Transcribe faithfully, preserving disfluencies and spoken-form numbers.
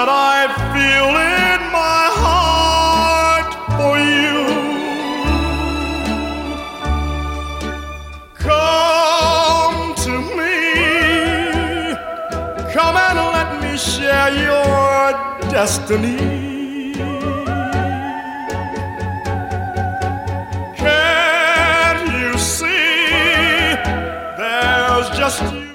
that I feel in my heart for you. Come to me, come and let me share your destiny. Can't you see there's just you